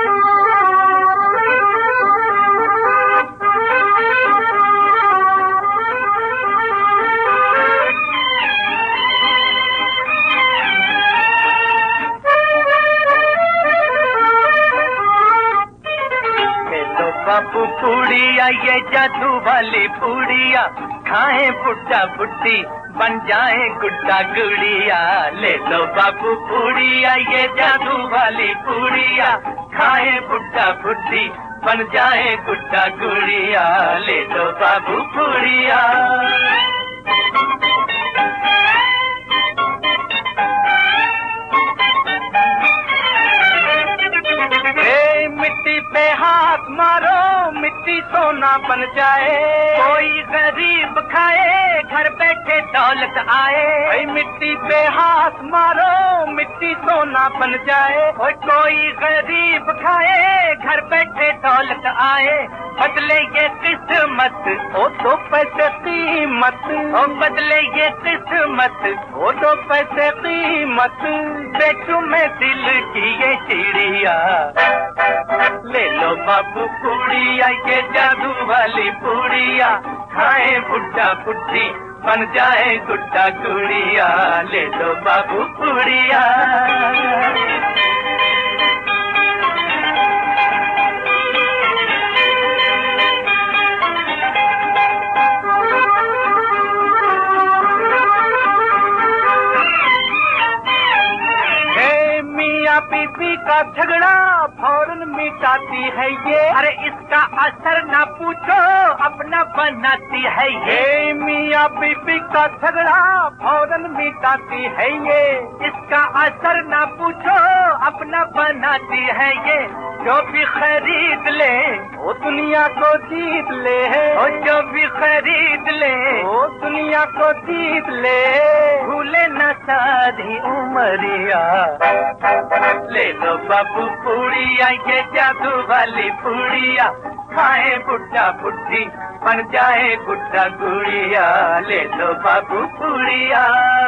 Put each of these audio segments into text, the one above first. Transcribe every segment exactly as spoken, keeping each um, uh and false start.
बाबू पूड़िया ये जादू वाली पूड़िया, खाए बुड्ढा बुड्ढी बन जाए गुड्डा गुड़िया। ले लो बाबू पूड़िया ये जादू वाली पूड़िया, खाए बुड्ढा बुड्ढी बन जाए गुड्डा गुड़िया। ले लो बाबू पूड़िया। मिट्टी पे हाथ मारो मिट्टी सोना बन जाए, कोई गरीब खाए घर बैठे दौलत आए। मिट्टी पे हाथ मारो मिट्टी सोना बन जाए, कोई गरीब खाए घर बैठे दौलत आए। बदले ये किस्मत ओ तो पैसे कीमत, ओ बदले ये किस्मत ओ तो पैसे कीमत। बेचूं मैं दिल की ये चिड़िया, ले लो बाबू पूड़िया ये जादू वाली पूड़िया, खाए बुड्ढा बुड्ढी बन जाए गुड्डा गुड़िया। ले लो बाबू पूड़िया। बीबी का झगड़ा फौरन मिटाती है ये, अरे इसका असर ना पूछो अपना बनाती है ये। मियाँ बीबी का झगड़ा फौरन मिटाती है ये, इसका असर ना पूछो अपना बनाती है ये। जो भी खरीद ले वो दुनिया को जीत ले, और जो भी खरीद ले वो दुनिया को जीत ले। भूले न सारी उमरिया, ले लो बाबू पूड़िया ये जादू वाली पूड़िया, खाए बुड्ढा बुड्ढी बन जाए गुड्डा गुड़िया। ले लो बाबू पूड़िया।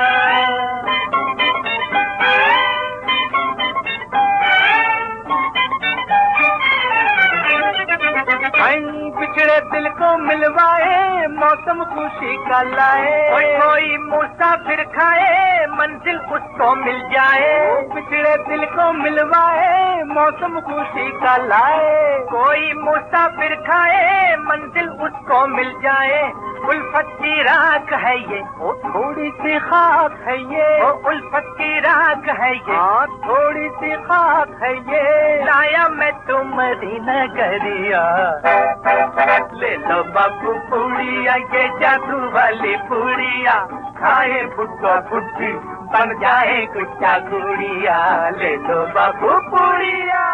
बिछड़े दिल को मिलवाए मौसम खुशी का लाए, कोई मुसाफिर खाए मंजिल उसको मिल जाए। बिछड़े दिल को मिलवाए मौसम खुशी का लाए, कोई मुसाफिर खाए मंजिल उसको मिल जाए। उल्फत की राख है ये वो थोड़ी सी खाक है ये, वो उल्फत की राख है ये हाँ थोड़ी सी खाक है ये। लाया मैं तुम्हारी नगरिया, ले लो बाबू पूड़िया ये जादू वाली पूड़िया, खाए बुड्ढा बुड्ढी बन जाए गुड्डा गुड़िया। ले लो बाबू पूड़िया।